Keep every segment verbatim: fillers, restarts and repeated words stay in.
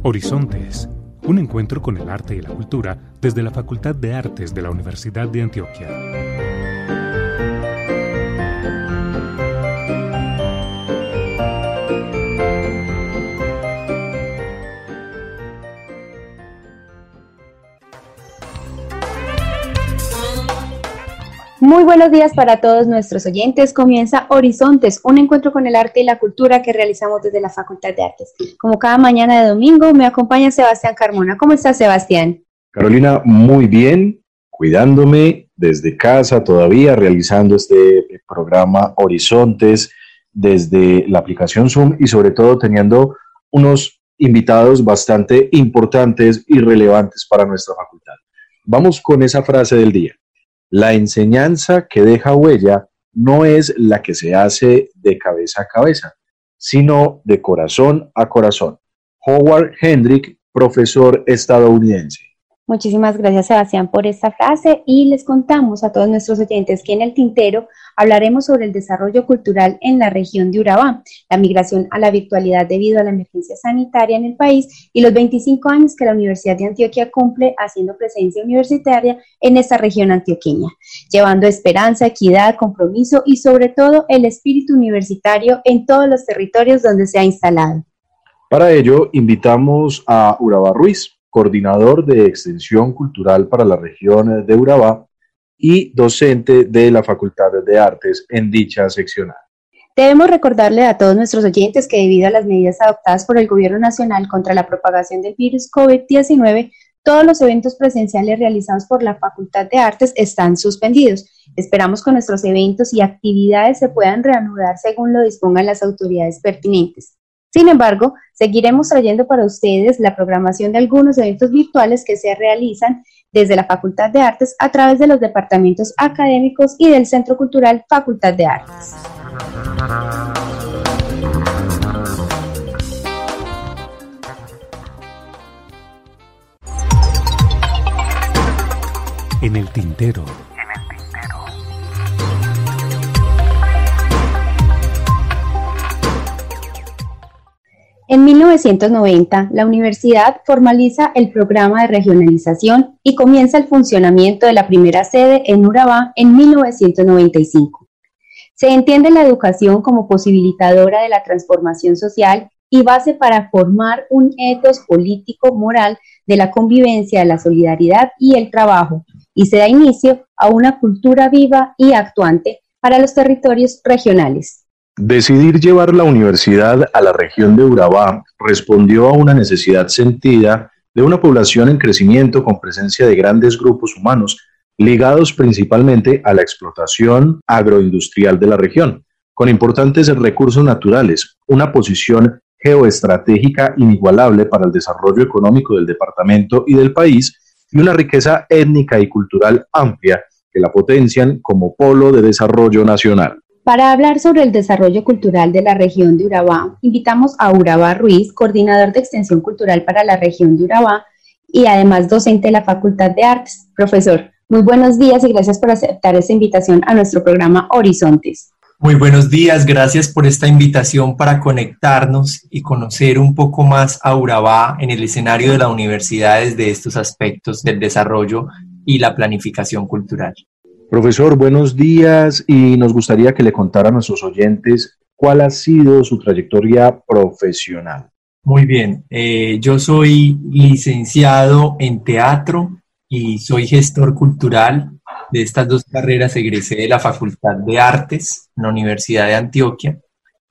Horizontes, un encuentro con el arte y la cultura desde la Facultad de Artes de la Universidad de Antioquia. Muy buenos días para todos nuestros oyentes. Comienza Horizontes, un encuentro con el arte y la cultura que realizamos desde la Facultad de Artes. Como cada mañana de domingo, me acompaña Sebastián Carmona. ¿Cómo estás, Sebastián? Carolina, muy bien, cuidándome desde casa todavía, realizando este programa Horizontes desde la aplicación Zoom y sobre todo teniendo unos invitados bastante importantes y relevantes para nuestra facultad. Vamos con esa frase del día. La enseñanza que deja huella no es la que se hace de cabeza a cabeza, sino de corazón a corazón. Howard Hendrick, profesor estadounidense. Muchísimas gracias, Sebastián, por esta frase, y les contamos a todos nuestros oyentes que en el tintero hablaremos sobre el desarrollo cultural en la región de Urabá, la migración a la virtualidad debido a la emergencia sanitaria en el país y los veinticinco años que la Universidad de Antioquia cumple haciendo presencia universitaria en esta región antioqueña, llevando esperanza, equidad, compromiso y sobre todo el espíritu universitario en todos los territorios donde se ha instalado. Para ello, invitamos a Urabá Ruiz, coordinador de Extensión Cultural para la región de Urabá y docente de la Facultad de Artes en dicha seccional. Debemos recordarle a todos nuestros oyentes que debido a las medidas adoptadas por el Gobierno Nacional contra la propagación del virus COVID diecinueve, todos los eventos presenciales realizados por la Facultad de Artes están suspendidos. Esperamos que nuestros eventos y actividades se puedan reanudar según lo dispongan las autoridades pertinentes. Sin embargo, seguiremos trayendo para ustedes la programación de algunos eventos virtuales que se realizan desde la Facultad de Artes a través de los departamentos académicos y del Centro Cultural Facultad de Artes. En el tintero. En mil novecientos noventa, la universidad formaliza el programa de regionalización y comienza el funcionamiento de la primera sede en Urabá en mil novecientos noventa y cinco. Se entiende la educación como posibilitadora de la transformación social y base para formar un ethos político-moral de la convivencia, la solidaridad y el trabajo, y se da inicio a una cultura viva y actuante para los territorios regionales. Decidir llevar la universidad a la región de Urabá respondió a una necesidad sentida de una población en crecimiento con presencia de grandes grupos humanos ligados principalmente a la explotación agroindustrial de la región, con importantes recursos naturales, una posición geoestratégica inigualable para el desarrollo económico del departamento y del país y una riqueza étnica y cultural amplia que la potencian como polo de desarrollo nacional. Para hablar sobre el desarrollo cultural de la región de Urabá, invitamos a Urabá Ruiz, coordinador de Extensión Cultural para la región de Urabá y además docente de la Facultad de Artes. Profesor, muy buenos días y gracias por aceptar esta invitación a nuestro programa Horizontes. Muy buenos días, gracias por esta invitación para conectarnos y conocer un poco más a Urabá en el escenario de la universidad desde estos aspectos del desarrollo y la planificación cultural. Profesor, buenos días y nos gustaría que le contara a nuestros oyentes cuál ha sido su trayectoria profesional. Muy bien, eh, yo soy licenciado en teatro y soy gestor cultural. De estas dos carreras egresé de la Facultad de Artes en la Universidad de Antioquia.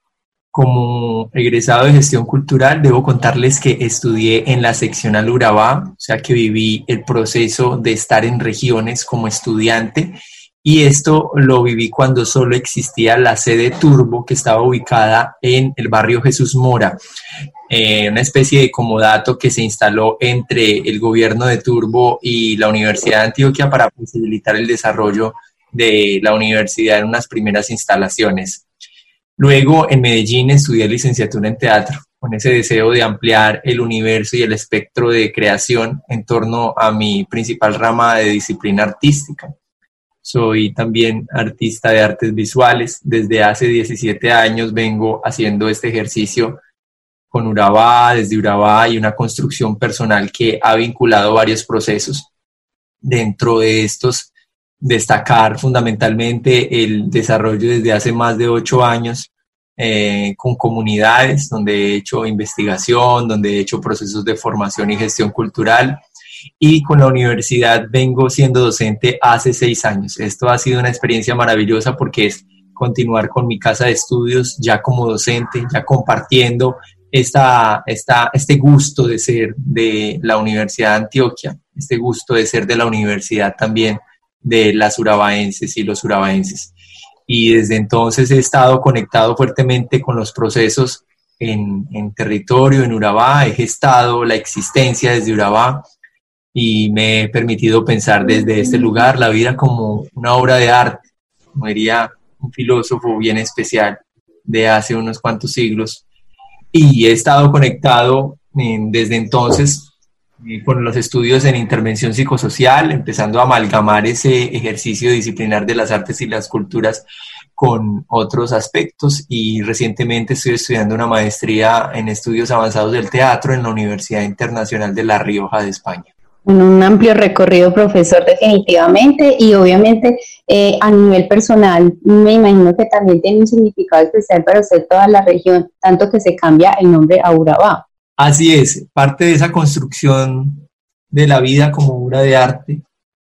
Como egresado de gestión cultural, debo contarles que estudié en la seccional Urabá, o sea que viví el proceso de estar en regiones como estudiante, y esto lo viví cuando solo existía la sede Turbo, que estaba ubicada en el barrio Jesús Mora, eh, una especie de comodato que se instaló entre el gobierno de Turbo y la Universidad de Antioquia para posibilitar el desarrollo de la universidad en unas primeras instalaciones. Luego, en Medellín, estudié licenciatura en teatro, con ese deseo de ampliar el universo y el espectro de creación en torno a mi principal rama de disciplina artística. Soy también artista de artes visuales. Desde hace diecisiete años vengo haciendo este ejercicio con Urabá, desde Urabá, y una construcción personal que ha vinculado varios procesos. Dentro de estos, destacar fundamentalmente el desarrollo desde hace más de ocho años eh, con comunidades, donde he hecho investigación, donde he hecho procesos de formación y gestión cultural, y con la universidad vengo siendo docente hace seis años. Esto ha sido una experiencia maravillosa porque es continuar con mi casa de estudios ya como docente, ya compartiendo esta, esta, este gusto de ser de la Universidad de Antioquia, este gusto de ser de la universidad también de las urabaenses y los urabaenses. Y desde entonces he estado conectado fuertemente con los procesos en, en territorio, en Urabá, he gestado la existencia desde Urabá y me he permitido pensar desde este lugar la vida como una obra de arte, como diría un filósofo bien especial de hace unos cuantos siglos. Y he estado conectado eh, desde entonces eh, con los estudios en intervención psicosocial, empezando a amalgamar ese ejercicio disciplinar de las artes y las culturas con otros aspectos, y recientemente estoy estudiando una maestría en estudios avanzados del teatro en la Universidad Internacional de La Rioja de España. Un amplio recorrido, profesor, definitivamente, y obviamente eh, a nivel personal me imagino que también tiene un significado especial para usted toda la región, tanto que se cambia el nombre a Urabá. Así es, parte de esa construcción de la vida como obra de arte,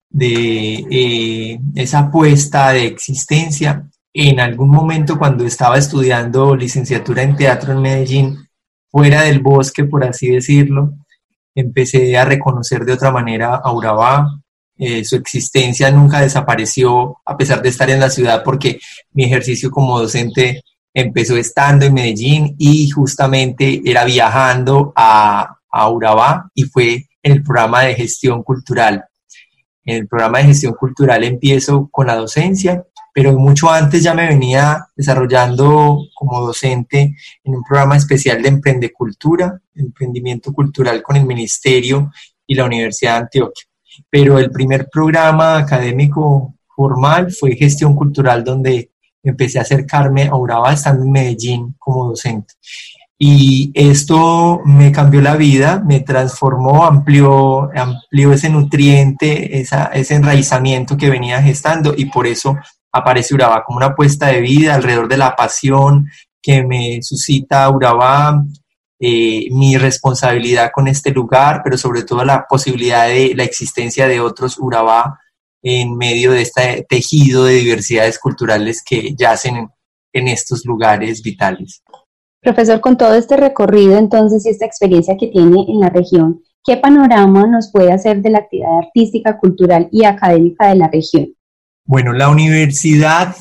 de eh, esa apuesta de existencia. En algún momento cuando estaba estudiando licenciatura en teatro en Medellín, fuera del bosque, por así decirlo, empecé a reconocer de otra manera a Urabá. Eh, su existencia nunca desapareció a pesar de estar en la ciudad, porque mi ejercicio como docente empezó estando en Medellín y justamente era viajando a, a Urabá, y fue en el programa de gestión cultural. En el programa de gestión cultural empiezo con la docencia, pero mucho antes ya me venía desarrollando como docente en un programa especial de emprendecultura, emprendimiento cultural con el Ministerio y la Universidad de Antioquia. Pero el primer programa académico formal fue gestión cultural, donde empecé a acercarme a Urabá estando en Medellín como docente. Y esto me cambió la vida, me transformó, amplió, amplió ese nutriente, esa, ese enraizamiento que venía gestando, y por eso aparece Urabá como una apuesta de vida alrededor de la pasión que me suscita Urabá, eh, mi responsabilidad con este lugar, pero sobre todo la posibilidad de la existencia de otros Urabá en medio de este tejido de diversidades culturales que yacen en, en estos lugares vitales. Profesor, con todo este recorrido entonces y esta experiencia que tiene en la región, ¿qué panorama nos puede hacer de la actividad artística, cultural y académica de la región? Bueno, la universidad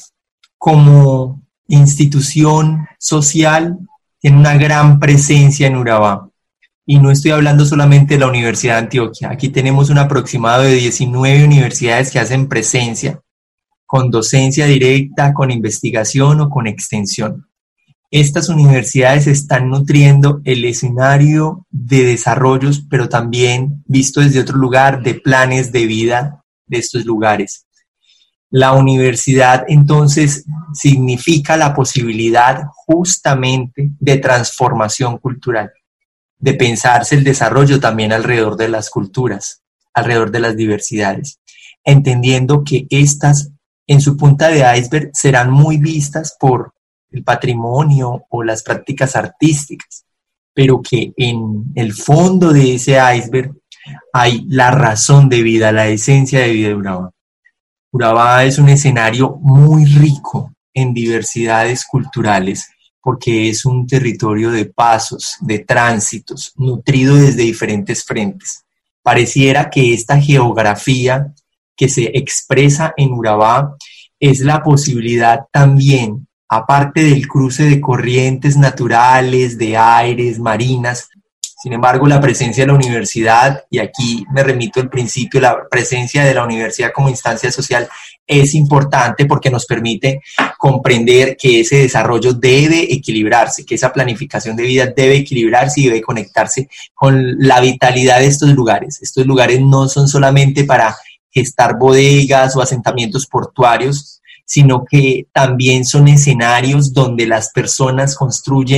como institución social tiene una gran presencia en Urabá. Y no estoy hablando solamente de la Universidad de Antioquia. Aquí tenemos un aproximado de diecinueve universidades que hacen presencia, con docencia directa, con investigación o con extensión. Estas universidades están nutriendo el escenario de desarrollos, pero también, visto desde otro lugar, de planes de vida de estos lugares. La universidad, entonces, significa la posibilidad justamente de transformación cultural, de pensarse el desarrollo también alrededor de las culturas, alrededor de las diversidades, entendiendo que estas, en su punta de iceberg, serán muy vistas por el patrimonio o las prácticas artísticas, pero que en el fondo de ese iceberg hay la razón de vida, la esencia de vida de Urabá. Urabá es un escenario muy rico en diversidades culturales, porque es un territorio de pasos, de tránsitos, nutrido desde diferentes frentes. Pareciera que esta geografía que se expresa en Urabá es la posibilidad también, aparte del cruce de corrientes naturales, de aires, marinas. Sin embargo, la presencia de la universidad, y aquí me remito al principio, la presencia de la universidad como instancia social es importante porque nos permite comprender que ese desarrollo debe equilibrarse, que esa planificación de vida debe equilibrarse y debe conectarse con la vitalidad de estos lugares. Estos lugares no son solamente para gestar bodegas o asentamientos portuarios, sino que también son escenarios donde las personas construyen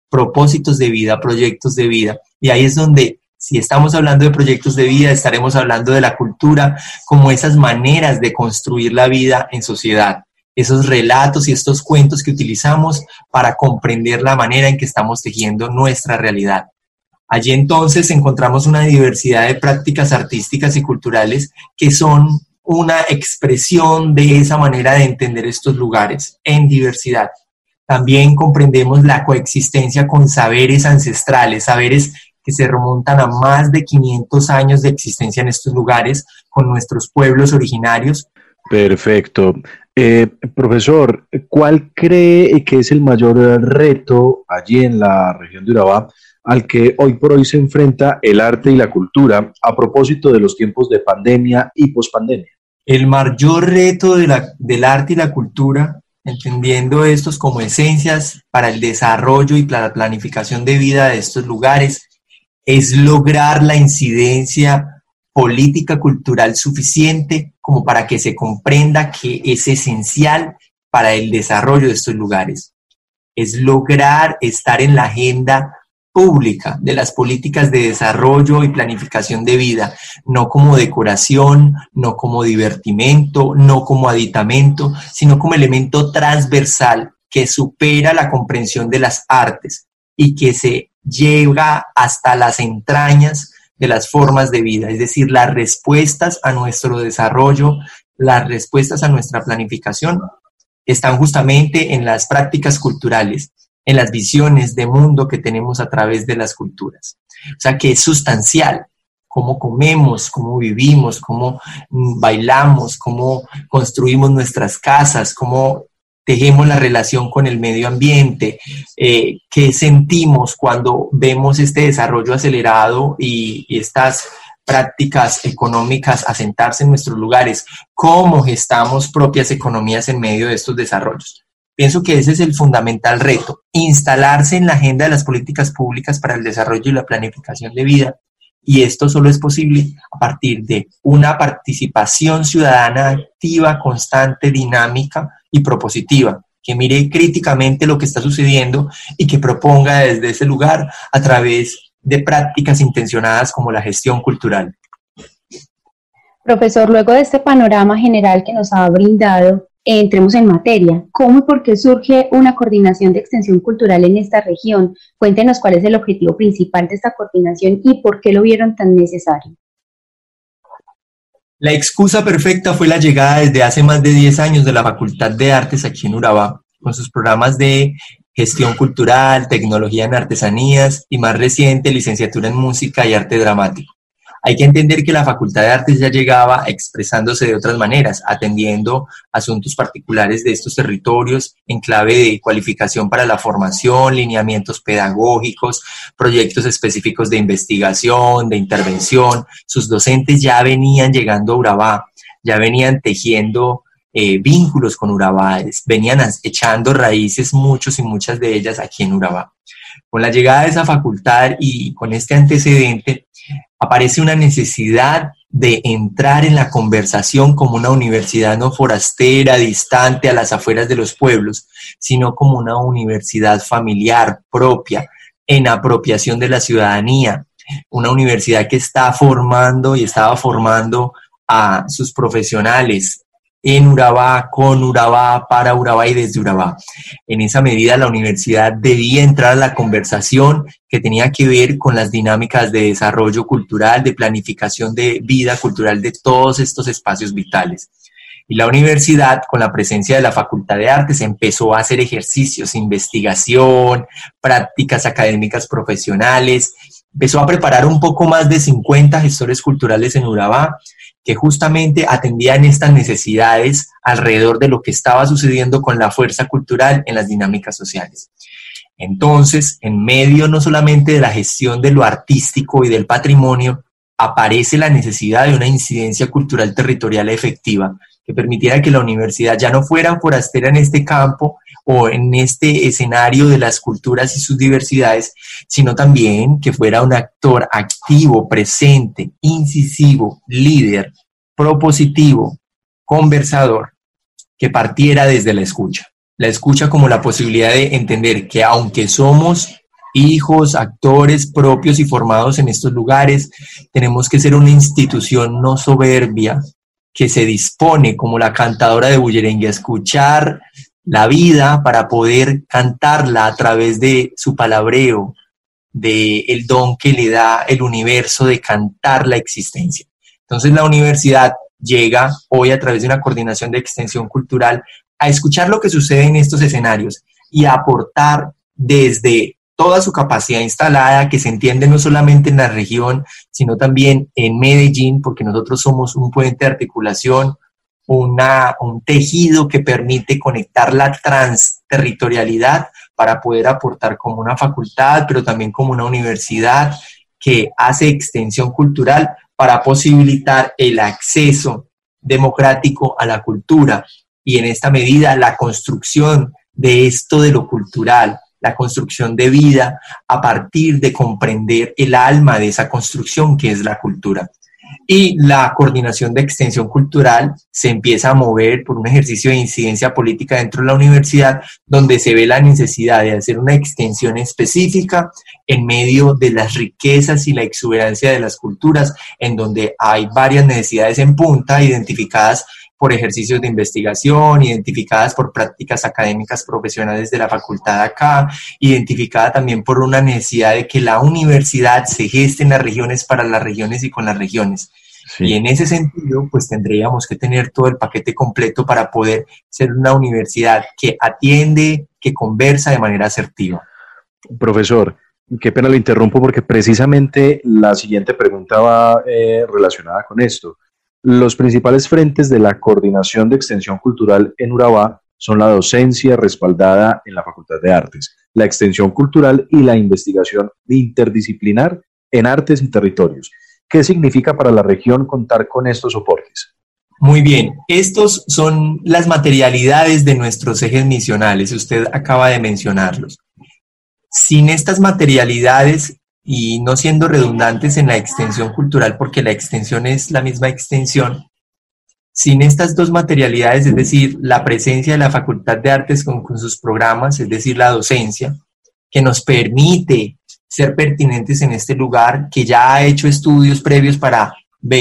propósitos de vida, proyectos de vida. Y ahí es donde, si estamos hablando de proyectos de vida, estaremos hablando de la cultura como esas maneras de construir la vida en sociedad, esos relatos y estos cuentos que utilizamos para comprender la manera en que estamos tejiendo nuestra realidad. Allí entonces encontramos una diversidad de prácticas artísticas y culturales que son una expresión de esa manera de entender estos lugares en diversidad. También comprendemos la coexistencia con saberes ancestrales, saberes que se remontan a más de quinientos años de existencia en estos lugares con nuestros pueblos originarios. Perfecto. Eh, profesor, ¿cuál cree que es el mayor reto allí en la región de Urabá al que hoy por hoy se enfrenta el arte y la cultura a propósito de los tiempos de pandemia y pospandemia? El mayor reto de la, del arte y la cultura, entendiendo estos como esencias para el desarrollo y para la planificación de vida de estos lugares, es lograr la incidencia política cultural suficiente como para que se comprenda que es esencial para el desarrollo de estos lugares. Es lograr estar en la agenda pública de las políticas de desarrollo y planificación de vida, no como decoración, no como divertimento, no como aditamento, sino como elemento transversal que supera la comprensión de las artes y que se llega hasta las entrañas de las formas de vida, es decir, las respuestas a nuestro desarrollo, las respuestas a nuestra planificación están justamente en las prácticas culturales, en las visiones de mundo que tenemos a través de las culturas. O sea, que es sustancial cómo comemos, cómo vivimos, cómo bailamos, cómo construimos nuestras casas, cómo tejemos la relación con el medio ambiente, eh, qué sentimos cuando vemos este desarrollo acelerado y, y estas prácticas económicas asentarse en nuestros lugares, cómo gestamos propias economías en medio de estos desarrollos. Pienso que ese es el fundamental reto, instalarse en la agenda de las políticas públicas para el desarrollo y la planificación de vida. Y esto solo es posible a partir de una participación ciudadana activa, constante, dinámica y propositiva, que mire críticamente lo que está sucediendo y que proponga desde ese lugar a través de prácticas intencionadas como la gestión cultural. Profesor, luego de este panorama general que nos ha brindado, eh, entremos en materia. ¿Cómo y por qué surge una coordinación de extensión cultural en esta región? Cuéntenos cuál es el objetivo principal de esta coordinación y por qué lo vieron tan necesario. La excusa perfecta fue la llegada desde hace más de diez años de la Facultad de Artes aquí en Urabá, con sus programas de gestión cultural, tecnología en artesanías y más reciente, licenciatura en música y arte dramático. Hay que entender que la Facultad de Artes ya llegaba expresándose de otras maneras, atendiendo asuntos particulares de estos territorios en clave de cualificación para la formación, lineamientos pedagógicos, proyectos específicos de investigación, de intervención. Sus docentes ya venían llegando a Urabá, ya venían tejiendo eh, vínculos con Urabá, venían echando raíces muchos y muchas de ellas aquí en Urabá. Con la llegada de esa facultad y con este antecedente, aparece una necesidad de entrar en la conversación como una universidad no forastera, distante a las afueras de los pueblos, sino como una universidad familiar, propia, en apropiación de la ciudadanía, una universidad que está formando y estaba formando a sus profesionales en Urabá, con Urabá, para Urabá y desde Urabá. En esa medida la universidad debía entrar a la conversación que tenía que ver con las dinámicas de desarrollo cultural, de planificación de vida cultural de todos estos espacios vitales. Y la universidad, con la presencia de la Facultad de Artes, empezó a hacer ejercicios, investigación, prácticas académicas profesionales, empezó a preparar un poco más de cincuenta gestores culturales en Urabá, que justamente atendían estas necesidades alrededor de lo que estaba sucediendo con la fuerza cultural en las dinámicas sociales. Entonces, en medio no solamente de la gestión de lo artístico y del patrimonio, aparece la necesidad de una incidencia cultural territorial efectiva que permitiera que la universidad ya no fuera forastera en este campo o en este escenario de las culturas y sus diversidades, sino también que fuera un actor activo, presente, incisivo, líder, propositivo, conversador, que partiera desde la escucha. La escucha como la posibilidad de entender que aunque somos hijos, actores propios y formados en estos lugares. Tenemos que ser una institución no soberbia, que se dispone, como la cantadora de Bullerengue, a escuchar la vida para poder cantarla a través de su palabreo, de el don que le da el universo de cantar la existencia. Entonces la universidad llega hoy a través de una coordinación de extensión cultural a escuchar lo que sucede en estos escenarios y a aportar desde toda su capacidad instalada, que se entiende no solamente en la región, sino también en Medellín, porque nosotros somos un puente de articulación, una, un tejido que permite conectar la transterritorialidad para poder aportar como una facultad, pero también como una universidad que hace extensión cultural para posibilitar el acceso democrático a la cultura y en esta medida la construcción de esto de lo cultural, la construcción de vida a partir de comprender el alma de esa construcción que es la cultura. Y la coordinación de extensión cultural se empieza a mover por un ejercicio de incidencia política dentro de la universidad, donde se ve la necesidad de hacer una extensión específica en medio de las riquezas y la exuberancia de las culturas, en donde hay varias necesidades en punta identificadas por ejercicios de investigación, identificadas por prácticas académicas profesionales de la facultad acá, identificada también por una necesidad de que la universidad se geste en las regiones para las regiones y con las regiones. Sí. Y en ese sentido, pues tendríamos que tener todo el paquete completo para poder ser una universidad que atiende, que conversa de manera asertiva. Profesor, qué pena lo interrumpo porque precisamente la siguiente pregunta va eh, relacionada con esto. Los principales frentes de la coordinación de extensión cultural en Urabá son la docencia respaldada en la Facultad de Artes, la extensión cultural y la investigación interdisciplinar en artes y territorios. ¿Qué significa para la región contar con estos soportes? Muy bien, estos son las materialidades de nuestros ejes misionales, usted acaba de mencionarlos. Sin estas materialidades, y no siendo redundantes en la extensión cultural, porque la extensión es la misma extensión, sin estas dos materialidades, es decir, la presencia de la Facultad de Artes con, con sus programas, es decir, la docencia, que nos permite ser pertinentes en este lugar, que ya ha hecho estudios previos para,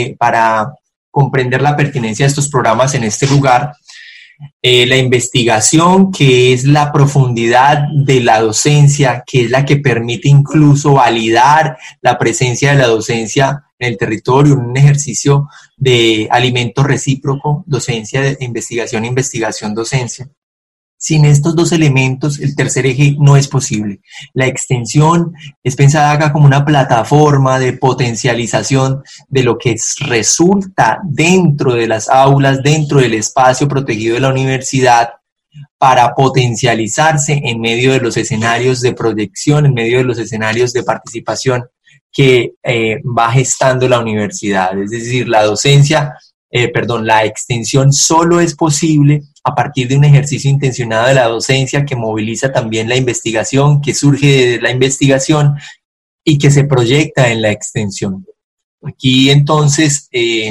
para comprender la pertinencia de estos programas en este lugar, Eh, la investigación, que es la profundidad de la docencia, que es la que permite incluso validar la presencia de la docencia en el territorio, un ejercicio de alimento recíproco, docencia, de investigación, investigación, docencia. Sin estos dos elementos, el tercer eje no es posible. La extensión es pensada acá como una plataforma de potencialización de lo que resulta dentro de las aulas, dentro del espacio protegido de la universidad, para potencializarse en medio de los escenarios de proyección, en medio de los escenarios de participación que eh, va gestando la universidad. Es decir, la docencia, eh, perdón, la extensión solo es posible a partir de un ejercicio intencionado de la docencia que moviliza también la investigación, que surge de la investigación y que se proyecta en la extensión. Aquí entonces eh,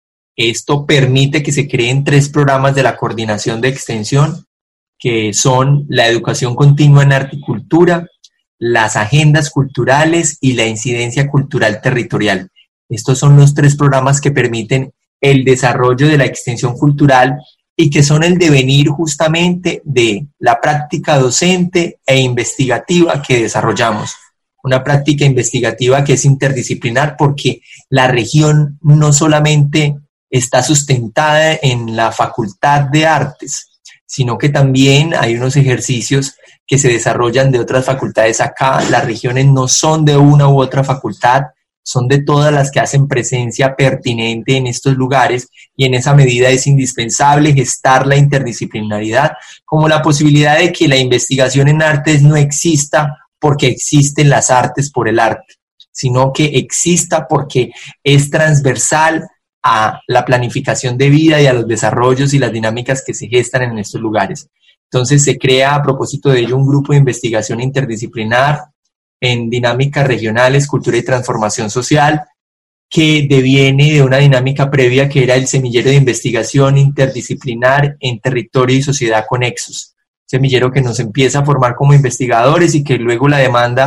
esto permite que se creen tres programas de la coordinación de extensión, que son la educación continua en arte y cultura, las agendas culturales y la incidencia cultural territorial. Estos son los tres programas que permiten el desarrollo de la extensión cultural y que son el devenir justamente de la práctica docente e investigativa que desarrollamos. Una práctica investigativa que es interdisciplinar porque la región no solamente está sustentada en la Facultad de Artes, sino que también hay unos ejercicios que se desarrollan de otras facultades acá. Las regiones no son de una u otra facultad, son de todas las que hacen presencia pertinente en estos lugares y en esa medida es indispensable gestar la interdisciplinaridad como la posibilidad de que la investigación en artes no exista porque existen las artes por el arte, sino que exista porque es transversal a la planificación de vida y a los desarrollos y las dinámicas que se gestan en estos lugares. Entonces se crea a propósito de ello un grupo de investigación interdisciplinar en dinámicas regionales, cultura y transformación social, que deviene de una dinámica previa que era el semillero de investigación interdisciplinar en territorio y sociedad conexos. Semillero que nos empieza a formar como investigadores y que luego la demanda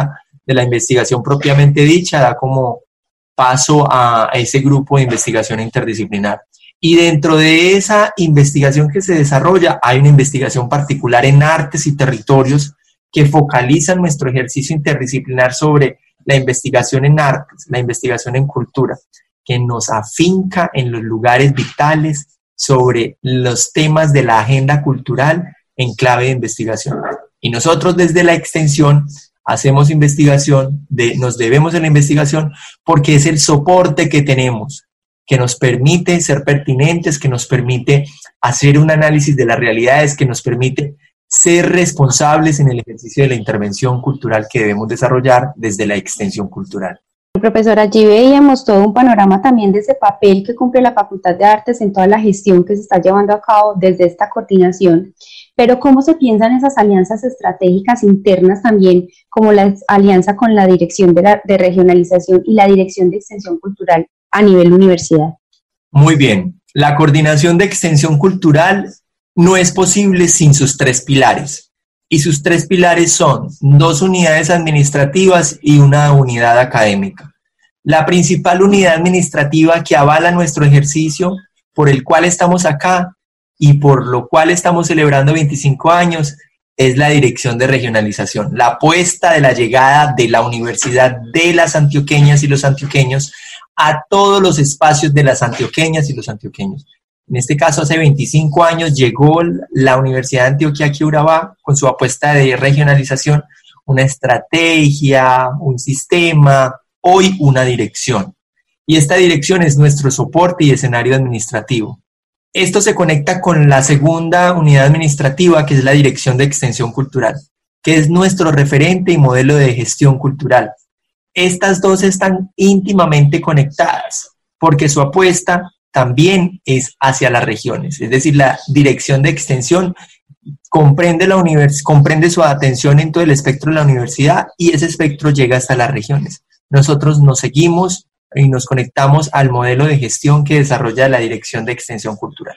de la investigación propiamente dicha, da como paso a ese grupo de investigación interdisciplinar. Y dentro de esa investigación que se desarrolla, hay una investigación particular en artes y territorios que focaliza nuestro ejercicio interdisciplinar sobre la investigación en artes, la investigación en cultura, que nos afinca en los lugares vitales sobre los temas de la agenda cultural en clave de investigación. Y nosotros desde la extensión hacemos investigación, de, nos debemos de la investigación porque es el soporte que tenemos, que nos permite ser pertinentes, que nos permite hacer un análisis de las realidades, que nos permite ser responsables en el ejercicio de la intervención cultural que debemos desarrollar desde la extensión cultural. Profesor, allí veíamos todo un panorama también de ese papel que cumple la Facultad de Artes en toda la gestión que se está llevando a cabo desde esta coordinación, pero ¿cómo se piensan esas alianzas estratégicas internas también, como la alianza con la Dirección de, la, de Regionalización y la Dirección de Extensión Cultural a nivel universidad? Muy bien, la coordinación de extensión cultural no es posible sin sus tres pilares. Y sus tres pilares son dos unidades administrativas y una unidad académica. La principal unidad administrativa que avala nuestro ejercicio, por el cual estamos acá y por lo cual estamos celebrando veinticinco años, es la Dirección de Regionalización, la apuesta de la llegada de la Universidad de las Antioqueñas y los antioqueños a todos los espacios de las antioqueñas y los antioqueños. En este caso, hace veinticinco años llegó la Universidad de Antioquia aquí a Urabá con su apuesta de regionalización, una estrategia, un sistema, hoy una dirección. Y esta dirección es nuestro soporte y escenario administrativo. Esto se conecta con la segunda unidad administrativa, que es la Dirección de Extensión Cultural, que es nuestro referente y modelo de gestión cultural. Estas dos están íntimamente conectadas, porque su apuesta también es hacia las regiones, es decir, la Dirección de Extensión comprende, la univers- comprende su atención en todo el espectro de la universidad y ese espectro llega hasta las regiones. Nosotros nos seguimos y nos conectamos al modelo de gestión que desarrolla la Dirección de Extensión Cultural.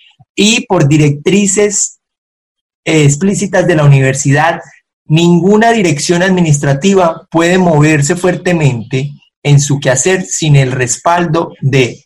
Y por directrices eh, explícitas de la universidad, ninguna dirección administrativa puede moverse fuertemente en su quehacer sin el respaldo de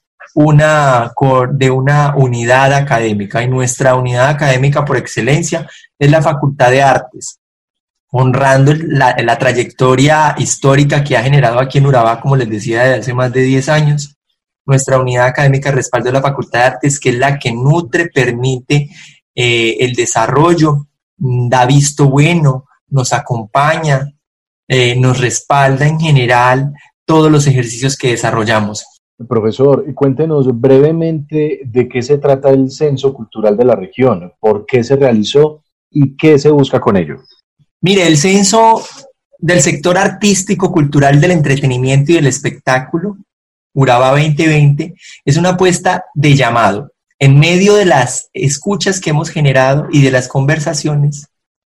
Una, de una unidad académica, y nuestra unidad académica por excelencia es la Facultad de Artes, honrando la, la trayectoria histórica que ha generado aquí en Urabá, como les decía, desde hace más de diez años. Nuestra unidad académica de respaldo de la Facultad de Artes, que es la que nutre, permite eh, el desarrollo, da visto bueno, nos acompaña, eh, nos respalda en general todos los ejercicios que desarrollamos. Profesor, cuéntenos brevemente de qué se trata el Censo Cultural de la región, por qué se realizó y qué se busca con ello. Mire, el censo del sector artístico, cultural, del entretenimiento y del espectáculo, Urabá veinte veinte, es una apuesta de llamado. En medio de las escuchas que hemos generado y de las conversaciones,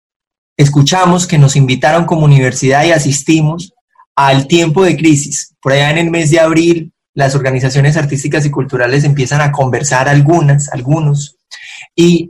escuchamos que nos invitaron como universidad y asistimos al tiempo de crisis. Por allá en el mes de abril, las organizaciones artísticas y culturales empiezan a conversar algunas, algunos, y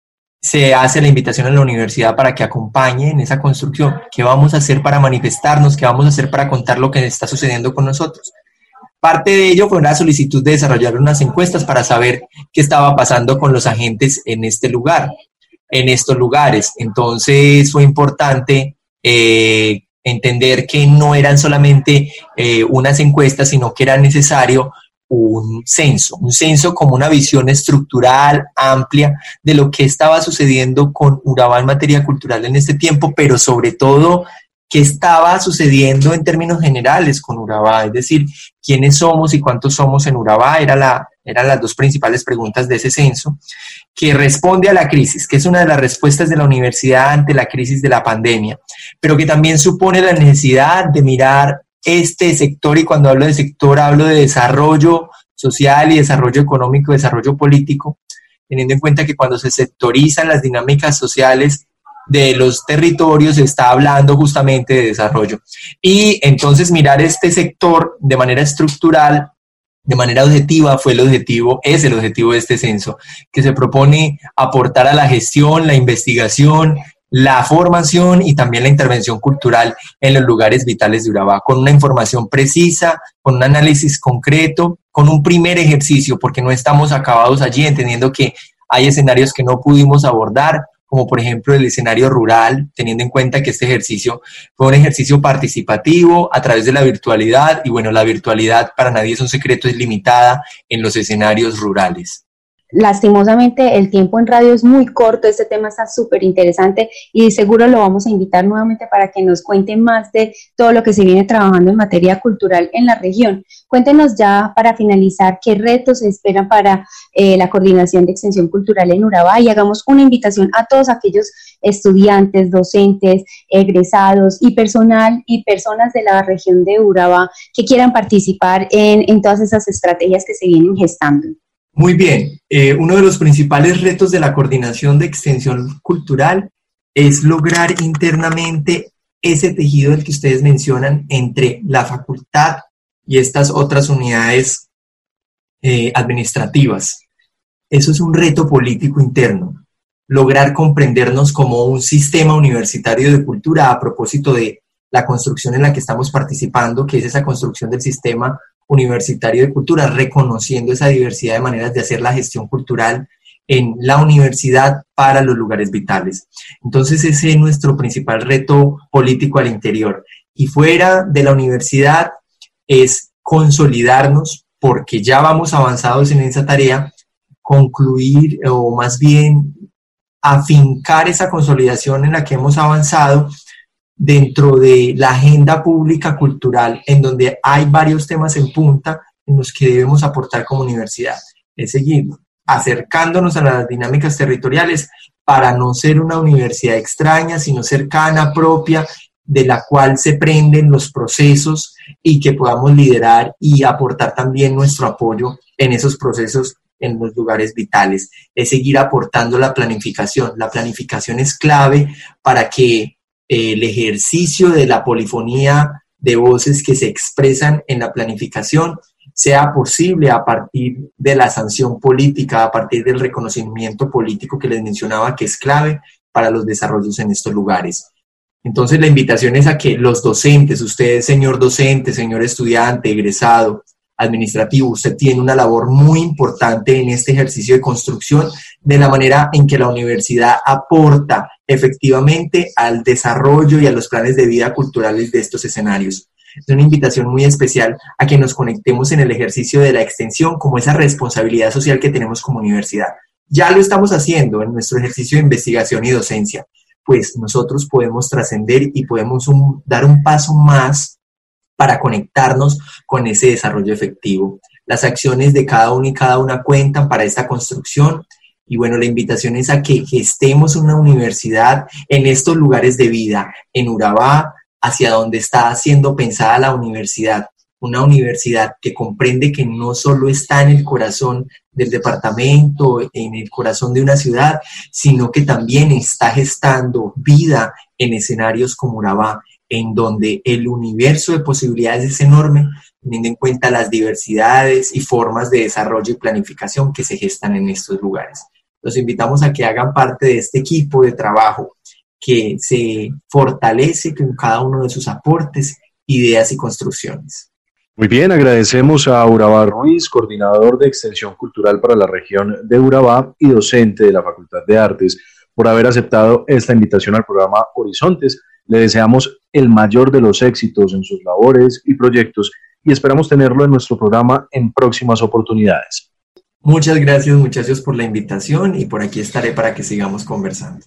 se hace la invitación a la universidad para que acompañe en esa construcción. ¿Qué vamos a hacer para manifestarnos? ¿Qué vamos a hacer para contar lo que está sucediendo con nosotros? Parte de ello fue una solicitud de desarrollar unas encuestas para saber qué estaba pasando con los agentes en este lugar, en estos lugares. Entonces fue importante eh, entender que no eran solamente eh, unas encuestas, sino que era necesario un censo, un censo como una visión estructural, amplia, de lo que estaba sucediendo con Urabá en materia cultural en este tiempo, pero sobre todo, qué estaba sucediendo en términos generales con Urabá, es decir, quiénes somos y cuántos somos en Urabá, era la, eran las dos principales preguntas de ese censo, que responde a la crisis, que es una de las respuestas de la universidad ante la crisis de la pandemia, pero que también supone la necesidad de mirar este sector, y cuando hablo de sector hablo de desarrollo social y desarrollo económico, desarrollo político, teniendo en cuenta que cuando se sectorizan las dinámicas sociales de los territorios se está hablando justamente de desarrollo. Y entonces mirar este sector de manera estructural, de manera objetiva, fue el objetivo, es el objetivo de este censo, que se propone aportar a la gestión, la investigación la formación y también la intervención cultural en los lugares vitales de Urabá, con una información precisa, con un análisis concreto, con un primer ejercicio, porque no estamos acabados allí, entendiendo que hay escenarios que no pudimos abordar, como por ejemplo el escenario rural, teniendo en cuenta que este ejercicio fue un ejercicio participativo a través de la virtualidad, y bueno, la virtualidad para nadie es un secreto, es limitada en los escenarios rurales. Lastimosamente el tiempo en radio es muy corto, este tema está súper interesante y seguro lo vamos a invitar nuevamente para que nos cuente más de todo lo que se viene trabajando en materia cultural en la región. Cuéntenos ya para finalizar qué retos se esperan para eh, la coordinación de extensión cultural en Urabá, y hagamos una invitación a todos aquellos estudiantes, docentes, egresados y personal y personas de la región de Urabá que quieran participar en, en todas esas estrategias que se vienen gestando. Muy bien, eh, uno de los principales retos de la coordinación de extensión cultural es lograr internamente ese tejido del que ustedes mencionan entre la facultad y estas otras unidades eh, administrativas. Eso es un reto político interno, lograr comprendernos como un sistema universitario de cultura a propósito de la construcción en la que estamos participando, que es esa construcción del sistema universitario de cultura, reconociendo esa diversidad de maneras de hacer la gestión cultural en la universidad para los lugares vitales. Entonces ese es nuestro principal reto político al interior. Y fuera de la universidad es consolidarnos, porque ya vamos avanzados en esa tarea, concluir o más bien afincar esa consolidación en la que hemos avanzado dentro de la agenda pública cultural, en donde hay varios temas en punta en los que debemos aportar como universidad. Es seguir acercándonos a las dinámicas territoriales para no ser una universidad extraña, sino cercana, propia, de la cual se prenden los procesos y que podamos liderar y aportar también nuestro apoyo en esos procesos en los lugares vitales. Es seguir aportando la planificación. La planificación es clave para que el ejercicio de la polifonía de voces que se expresan en la planificación sea posible a partir de la sanción política, a partir del reconocimiento político que les mencionaba, que es clave para los desarrollos en estos lugares. Entonces la invitación es a que los docentes, usted señor docente, señor estudiante, egresado, administrativo, usted tiene una labor muy importante en este ejercicio de construcción de la manera en que la universidad aporta efectivamente al desarrollo y a los planes de vida culturales de estos escenarios. Es una invitación muy especial a que nos conectemos en el ejercicio de la extensión como esa responsabilidad social que tenemos como universidad. Ya lo estamos haciendo en nuestro ejercicio de investigación y docencia, pues nosotros podemos trascender y podemos un, dar un paso más para conectarnos con ese desarrollo efectivo. Las acciones de cada uno y cada una cuentan para esta construcción. Y bueno, la invitación es a que gestemos una universidad en estos lugares de vida, en Urabá, hacia donde está siendo pensada la universidad. Una universidad que comprende que no solo está en el corazón del departamento, en el corazón de una ciudad, sino que también está gestando vida en escenarios como Urabá, en donde el universo de posibilidades es enorme, teniendo en cuenta las diversidades y formas de desarrollo y planificación que se gestan en estos lugares. Los invitamos a que hagan parte de este equipo de trabajo que se fortalece con cada uno de sus aportes, ideas y construcciones. Muy bien, agradecemos a Urabá Ruiz, coordinador de Extensión Cultural para la región de Urabá y docente de la Facultad de Artes, por haber aceptado esta invitación al programa Horizontes. Le deseamos el mayor de los éxitos en sus labores y proyectos y esperamos tenerlo en nuestro programa en próximas oportunidades. Muchas gracias, muchachos, por la invitación y por aquí estaré para que sigamos conversando.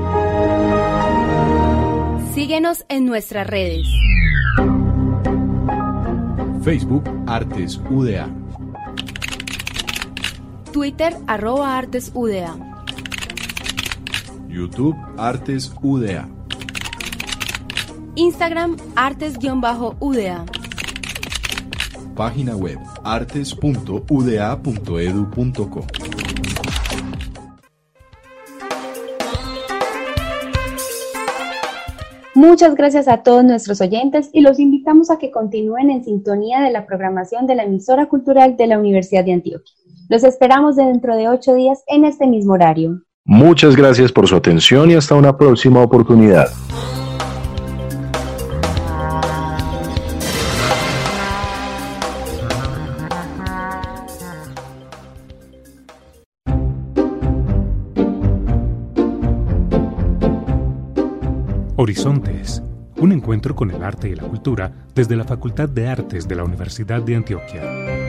Síguenos en nuestras redes. Facebook Artes U D A. Twitter arroba Artes U D A. YouTube Artes U D A. Instagram Artes-U D A. Página web artes punto u d a punto e d u punto co. Muchas gracias a todos nuestros oyentes y los invitamos a que continúen en sintonía de la programación de la emisora cultural de la Universidad de Antioquia. Los esperamos dentro de ocho días en este mismo horario. Muchas gracias por su atención y hasta una próxima oportunidad. Horizontes, un encuentro con el arte y la cultura desde la Facultad de Artes de la Universidad de Antioquia.